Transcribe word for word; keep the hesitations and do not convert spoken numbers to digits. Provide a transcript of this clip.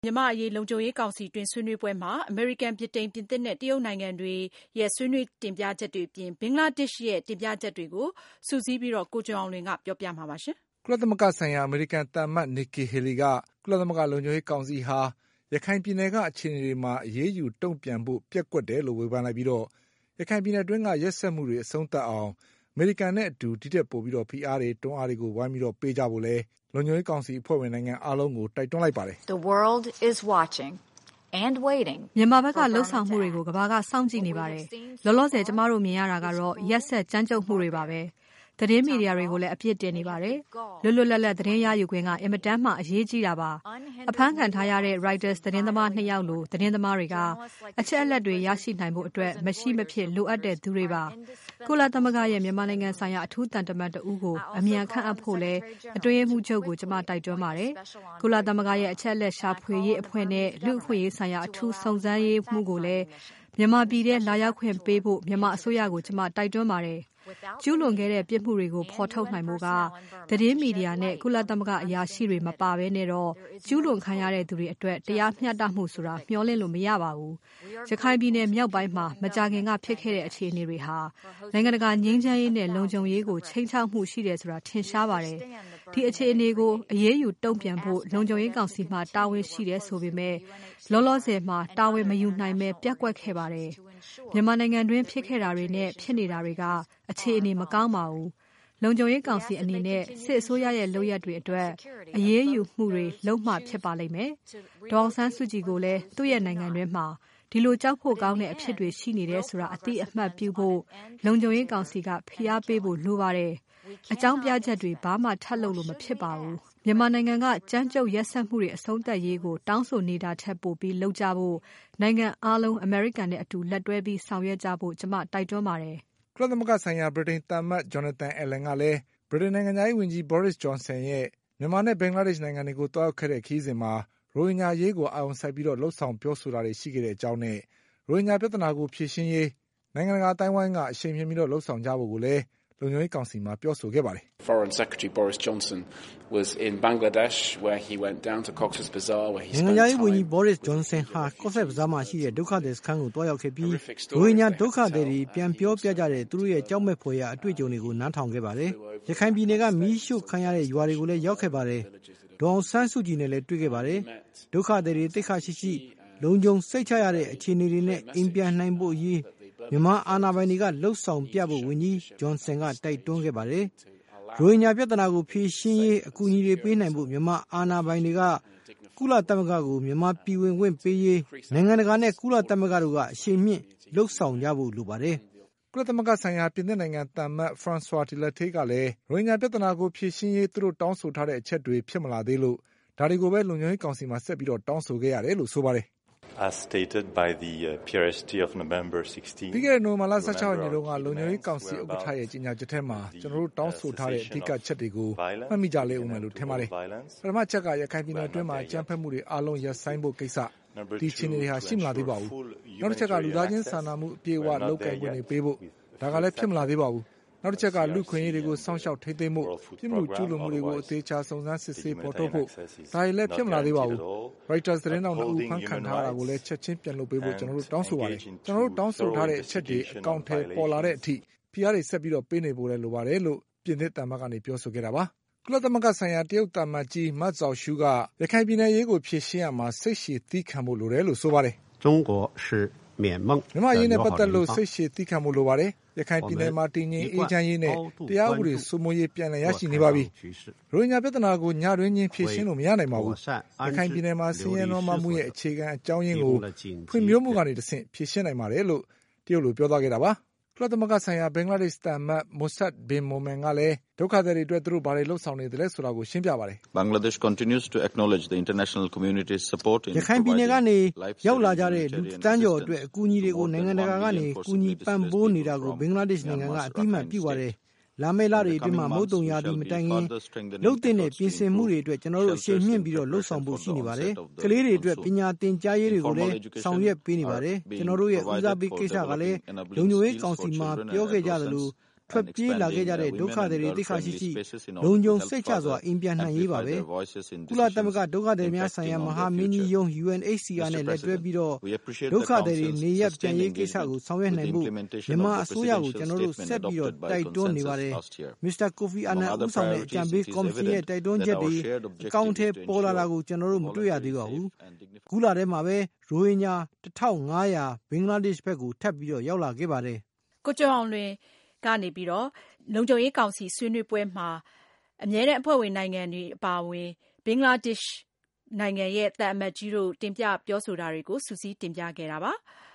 မြန်မာ့အရေးလုံခြုံရေးကောင်စီတွင်ဆွေးနွေးပွဲမှာအမေရိကန်ဗြိတိန်ပြင်သစ်နဲ့တရုတ်နိုင်ငံတွေရဲ့ဆွေးနွေးတင်ပြချက်တွေအပြင်ဘင်္ဂလားဒေ့ရှ်ရဲ့တင်ပြချက်တွေကိုစုစည်းပြီးတော့ကိုကျော်အောင်လွင်ကပြောပြမှာပါရှင်ကုလသမဂ္ဂဆိုင်ရာအမေရိကန်သံအမတ် Nikki Haley ကကုလသမဂ္ဂလုံခြုံရေးကောင်စီဟာရခိုင်ပြည်နယ်ကအခြေအနေတွေမှာအရေးယူတုံ့ပြန်ဖို့ပျက်ကွက်တယ်လို့ဝေဖန်လိုက်ပြီးတော့ရခိုင်ပြည်နယ်တွင်းကရက်စက်မှုတွေအဆုံးသတ်အောင်အမေရိကန်နဲ့အတူဒီတက်ပို့ပြီးတော့ဖိအားတွေတွန်းအားတွေကိုဝိုင်းပြီးတော့ပေးကြဖို့လဲလုံခြုံရေးကောင်စီအဖွဲ့ဝင်နိုင်ငံအားလုံးကိုတိုက်တွန်းလိုက်ပါတယ် The world is watching and waiting မြန်မာဘက်ကလှုပ်ဆောင်မှုတွေကိုကမ္ဘာကစောင့်ကြည့်နေပါတယ်လောလောဆယ်ကျမတို့မြင်ရတာကတော့ရက်ဆက်ကြမ်းကြုတ်မှုတွေပါပဲသတင်းမီဒီယာတွေကိုလည်းအပြစ်တင်နေပါတယ်လွတ်လွတ်လပ်လပ်သတင်းရယူခွင့်ကအင်မတန်မှအရေးကြီးတာပါအဖမ်းခံထားရတဲ့ Reuters သတင်းသမားနှစ်ယောက်လိုသတင်းသမားတွေကအချက်အလက်တွေရရှိနိုင်ဖို့အတွက်မရှိမဖြစ်လိုအပ်တဲ့သူတွေပါကုလသမဂ္ဂရဲ့မြန်မာနိုင်ငံဆိုင်ရာအထူးတန်တမန်တဦးကိုအမြန်ခန့်အပ်ဖို့လဲအတွင်းမှုချုပ်ကိုကျမတိုက်တွန်းပါတယ်ကုလသမဂ္ဂရဲ့အချက်အလက်ရှာဖွေရေးအဖွဲ့နဲ့လူ့အခွင့်အရေးဆိုင်ရာအထူးစုံစမ်းရေးမှုကိုလည်းမြန်မာပြည်ထဲလာရောက်ခွင့်ပေးဖို့မြန်မာအစိုးရကိုကျမတိုက်တွန်းပါတယ်ကျူးလွန်ခဲ့တဲ့ပြစ်မှုတွေကိုဖော်ထုတ်နိုင်မှုကသတင်းမီဒီယာနဲ့ကုလသမဂ္ဂအရာရှိတွေမပါဘဲနဲ့တော့ကျူးလွန်ခံရတဲ့သူတွေအတွက်တရားမျှတမှုဆိုတာမျှော်လင့်လို့မရပါဘူး။ရခိုင်ပြည်နယ်မြောက်ပိုင်းမှာမကြာခင်ကဖြစ်ခဲ့တဲ့အခြေအနေတွေဟာနိုင်ငံတကာငြိမ်းချမ်းရေးနဲ့လုံခြုံရေးကိုချိန်ချောက်မှုရှိတယ်ဆိုတာထင်ရှားပါတယ်။ဒီအခြေအနေကိုအရေးယူတုံ့ပြန်ဖို့လုံခြုံရေးကောင်စီမှတာဝန်ရှိတယ်ဆိုပေမဲ့လောလောဆယ်မှာတာဝန်မယူနိုင်ပဲပြက်ကွက်ခဲ့ပါတယ်။မြန်မာနိုင်ငံတွင်းဖြစ်ခဲ့တာတွေနဲ့ဖြစ်နေတာတွေကအခြေအနေမကောင်းပါဘူး။လုံခြုံရေးကောင်စီအနေနဲ့စစ်အစိုးရရဲ့လုပ်ရက်တွေအတွက်အရေးယူမှုတွေလုံးမှဖြစ်ပါလိမ့်မယ်။ဒေါ်အောင်ဆန်းစုကြည်ကိုလည်းသူ့ရဲ့နိုင်ငံတွင်းမှာဒီလိုကြောက်ဖို့ကောင်းတဲ့အဖြစ်တွေရှိနေတယ်ဆိုတာအသိအမှတ်ပြုဖို့လုံခြုံရေးကောင်စီကဖိအားပေးဖို့လိုပါတယ်။အကြောင်းပြချက်တွေဘာမှထပ်လုပ်လို့မဖြစ်ပါဘူး။မြန်မာနိုင်ငံကကြမ်းကြုတ်ရက်စက်မှုတွေအဆုံးသတ်ရေးကိုတောင်းဆိုနေတာထက်ပိုပြီးလုပ်ကြဖို့နိုင်ငံအားလုံးအမေရိကန်နဲ့အတူလက်တွဲပြီးဆောင်ရွက်ကြဖို့ကျမတိုက်တွန်းပါတယ်။ကုလသမဂ္ဂဆိုင်ရာဗြိတိန်သံအမတ် Jonathan Allen ကလည်းဗြိတိန်နိုင်ငံသားဝန်ကြီး Boris Johnson ရဲ့မြန်မာနဲ့ဘင်္ဂလားဒေ့ရှ်နိုင်ငံတွေကိုတွားရောက်ခဲ့တဲ့ခရီးစဉ်မှာရိုဟင်ဂျာအရေးကိုအာရုံစိုက်ပြီးတော့လှုပ်ဆောင်ပြောဆိုတာတွေရှိခဲ့တဲ့အကြောင်းနဲ့ရိုဟင်ဂျာပြဿနာကိုဖြေရှင်းရေးနိုင်ငံတကာအတိုင်းဝိုင်းကအရှိန်မြင့်ပြီးတော့လှုပ်ဆောင်ကြဖို့ကိုလည်းလုံခြုံရေးကောင်စီမှာပြောဆိုခဲ့ပါတယ် Foreign Secretary Boris Johnson was in Bangladesh where he went down to Cox's Bazar where he spent time နိုင်ငံရေးဝန်ကြီး Boris Johnson ဟာ Cox's Bazar မှာရှိတဲ့ဒုက္ခသည်စခန်းကိုတွားရောက်ခဲ့ပြီးရိုဟင်ဂျာဒုက္ခသည်တွေပြန်ပြောပြကြတဲ့သူတို့ရဲ့ကြောက်မဲ့ဖွယ်ရာအတွေ့အကြုံတွေကိုနားထောင်ခဲ့ပါတယ်ရခိုင်ပြည်နယ်ကမီးရှို့ခံရတဲ့ရွာတွေကိုလည်းရောက်ခဲ့ပါတယ်ဒေါ်အောင်ဆန်းစုကြည်နဲ့လည်းတွေ့ခဲ့ပါတယ်ဒုက္ခသည်တွေသိက္ခာရှိရှိလုံခြုံစိတ်ချရတဲ့အခြေအနေတွေနဲ့အိမ်ပြန်နိုင်ဖို့အရေးမြန်မာအာဏာပိုင်တွေကလှုပ်ဆောင်ပြဖို့ဝန်ကြီးဂျွန်ဆန်ကတိုက်တွန်းခဲ့ပါတယ်။ရိုဟင်ဂျာပြဿနာကိုဖြေရှင်းရေးအကူအညီတွေပေးနိုင်ဖို့မြန်မာအာဏာပိုင်တွေကကုလသမဂ္ဂကိုမြန်မာပြည်ဝင်ခွင့်ပေးရေးနိုင်ငံတကာနဲ့ကုလသမဂ္ဂတို့ကအရှိန်မြင့်လှုပ်ဆောင်ကြဖို့လိုပါတယ်။ကုလသမဂ္ဂဆိုင်ရာပြင်သစ်နိုင်ငံသံအမတ် Francois Tillerté ကလည်းရိုဟင်ဂျာပြဿနာကိုဖြေရှင်းရေးသူတို့တောင်းဆိုထားတဲ့အချက်တွေဖြစ်မလာသေးလို့ဒါတွေကိုပဲလုံခြုံရေးကောင်စီမှာဆက်ပြီးတော့တောင်းဆိုခဲ့ရတယ်လို့ဆိုပါတယ်။ As stated by the uh, P R S T of November sixteenth ပြီးခဲ့တဲ့နိုဝင်ဘာလ၁၆ရက်နေ့တုန်းကလုံခြုံရေးကောင်စီဥက္ကဋ္ဌရဲ့ကြေညာချက်ထဲမှာကျွန်တော်တို့တောင်းဆိုထားတဲ့အဓိကချက်တွေကိုမှတ်မိကြလိမ့်ဦးမယ်လို့ထင်ပါတယ်။ပထမချက်ကရခိုင်ပြည်နယ်အတွင်းမှာအကြမ်းဖက်မှုတွေအလုံးရပ်ဆိုင်းဖို့ကိစ္စဒီချင်းတွေဟာရှိမလာသေးပါဘူး။နောက်တစ်ချက်ကလူသားချင်းစာနာမှုအပြည့်အဝလုပ်ကိုင်ခွင့်တွေပေးဖို့ဒါကလည်းဖြစ်မလာသေးပါဘူး။နောက်တစ်ချက်ကလူခွင့်ရေးတွေကိုစောင့်ရှောက်ထိန်းသိမ်းမှုပြစ်မှုကျူးလွန်မှုတွေကိုအသေးချာစုံစမ်းစစ်ဆေးပေါ်ထုတ်ဖို့ဒါလည်းဖြစ်မလာသေးပါဘူး Reuters သတင်းတောင်တို့ဖန်ခံထားတာကိုလည်းချက်ချင်းပြန်လုပ်ပေးဖို့ကျွန်တော်တို့တောင်းဆိုပါတယ်ကျွန်တော်တို့တောင်းဆိုထားတဲ့အချက်တွေအကောင့်ထဲပေါ်လာတဲ့အထိဖိအားတွေဆက်ပြီးတော့ပေးနေဖို့လည်းလိုပါတယ်လို့ပြင်သစ်တမန်ကနေပြောဆိုခဲ့တာပါကုလသမဂ္ဂဆိုင်ရာတရုတ်တမန်ကြီးမတ်ဇော်ရှူကရခိုင်ပြည်နယ်ရေးကိုဖြေရှင်းရမှာစိတ်ရှည်သီးခံဖို့လိုတယ်လို့ဆိုပါတယ်中国是မြန်မာရေးနဲ့ပတ်သက်လို့စိတ်ရှည်သီးခံဖို့လိုပါတယ်ရခိုင်ပြည်နယ်မှာတည်ငြိမ်အေးချမ်းရေးနဲ့တရားဥပဒေစိုးမိုးရေးပြန်လည်ရရှိနေပါပြီ။ရိုဟင်ဂျာပြဿနာကိုညတွင်းချင်းဖြေရှင်းလို့မရနိုင်ပါဘူး။ရခိုင်ပြည်နယ်မှာဆင်းရဲနွမ်းပါးမှုရဲ့အခြေခံအကြောင်းရင်းကိုဖွံ့ဖြိုးမှုကနေတဆင့်ဖြေရှင်းနိုင်ပါတယ်လို့တရုတ်လိုပြောသွားခဲ့တာပါ။ကုလသမဂ္ဂဆိုင်ရာဘင်္ဂလားဒေ့ရှ်သံအမတ် Mossad bin Momen ကလည်းဒုက္ခသည်တွေအတွက်သူတို့ဘာတွေလှုပ်ဆောင်နေတယ်လဲဆိုတာကိုရှင်းပြပါတယ်။ Bangladesh continues to acknowledge the international community's support in ရခိုင်ပြည်နယ်ကနေရောက်လာကြတဲ့လူတန်းကျော်အတွက်အကူအညီတွေကိုနိုင်ငံတကာကနေကူညီပံ့ပိုးနေတာကိုဘင်္ဂလားဒေ့ရှ်နိုင်ငံကအတိအမှန်ပြုပါတယ်။လာမယ့်လတွေအတွင်းမှာမုတ်တုံရာသီမတိုင်ခင်လုပ်တဲ့ပြင်ဆင်မှုတွေအတွက်ကျွန်တော်တို့အရှိန်မြင့်ပြီးတော့လှုပ်ဆောင်ဖို့ရှိနေပါတယ်။ကလေးတွေအတွက်ပညာသင်ကြားရေးတွေကိုလည်းဆောင်ရွက်ပေးနေပါတယ်။ကျွန်တော်တို့ရဲ့ဦးစားပေးကိစ္စကလည်းလုံခြုံရေးကောင်စီမှာပြောခဲ့ကြသလိုထွက်ပြေးလာခဲ့ကြတဲ့ဒုက္ခသည်တွေသိက္ခာရှိရှိလုံခြုံစိတ်ချစွာအိမ်ပြန်နိုင်ရေးပါပဲကုလသမဂ္ဂဒုက္ခသည်များဆိုင်ရာမဟာမင်းကြီးရုံး U N H C R နဲ့လက်တွဲပြီးတော့ဒုက္ခသည်တွေနေရပ်ပြန်ရေးကိစ္စကိုဆောင်ရွက်နိုင်ဖို့မြန်မာအစိုးရကိုကျွန်တော်တို့ဆက်ပြီးတော့တိုက်တွန်းနေပါတယ်မစ္စတာကိုဖီအာနန်ဦးဆောင်တဲ့အကြံပေးကော်မရှင်ရဲ့တိုက်တွန်းချက်တွေအကောင့်ထဲပေါ်လာတာကိုကျွန်တော်တို့မတွေ့ရသေးပါဘူးခုလထဲမှာပဲရိုဟင်ဂျာတစ်ထောင်ငါးရာဘင်္ဂလားဒေ့ရှ်ဘက်ကိုထပ်ပြီးတော့ရောက်လာခဲ့ပါတယ်ကိုကျော်အောင်လွင်ကနေပြီးတော့လုံခြုံရေးကောင်စီဆွေးနွေးပွဲမှာအမြဲတမ်းအဖွဲ့ဝင်နိုင်ငံတွေအပါအဝင်ဘင်္ဂလားဒေ့ရှ်နိုင်ငံရဲ့သံအမတ်ကြီးတို့တင်ပြပြောဆိုတာတွေကိုစူးစီးတင်ပြခဲ့တာပါ